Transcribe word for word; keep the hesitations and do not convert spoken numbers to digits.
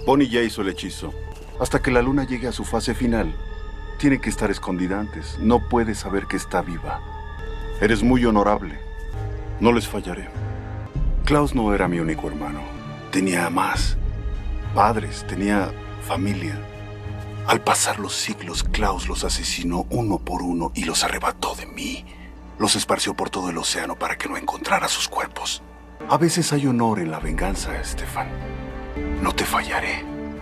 Bonnie ya hizo el hechizo. Hasta que la luna llegue a su fase final, tiene que estar escondida antes. No puede saber que está viva. Eres muy honorable. No les fallaré. Klaus no era mi único hermano. Tenía más. Padres, tenía familia. Al pasar los siglos, Klaus los asesinó uno por uno y los arrebató de mí. Los esparció por todo el océano para que no encontrara sus cuerpos. A veces hay honor en la venganza, Stefan. No te fallaré.